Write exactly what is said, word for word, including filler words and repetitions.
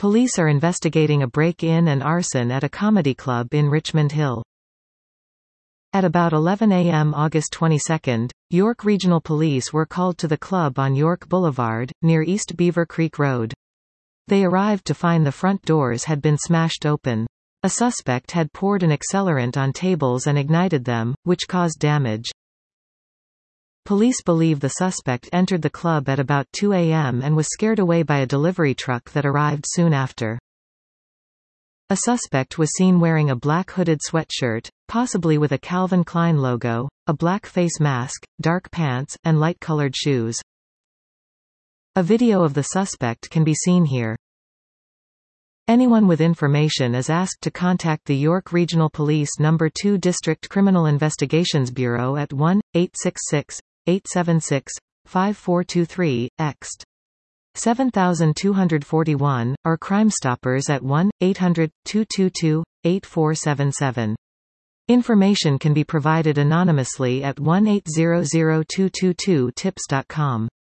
Police are investigating a break-in and arson at a comedy club in Richmond Hill. At about eleven a m August twenty-second, York Regional Police were called to the club on York Boulevard, near East Beaver Creek Road. They arrived to find the front doors had been smashed open. A suspect had poured an accelerant on tables and ignited them, which caused damage. Police believe the suspect entered the club at about two a m and was scared away by a delivery truck that arrived soon after. A suspect was seen wearing a black hooded sweatshirt, possibly with a Calvin Klein logo, a black face mask, dark pants, and light-colored shoes. A video of the suspect can be seen here. Anyone with information is asked to contact the York Regional Police Number two District Criminal Investigations Bureau at one eight six six, eight seven six, five four two three, ext. seven two four one, or Crime Stoppers at one eight hundred, two two two, eight four seven seven. Information can be provided anonymously at one eight zero zero two two two tips dot com.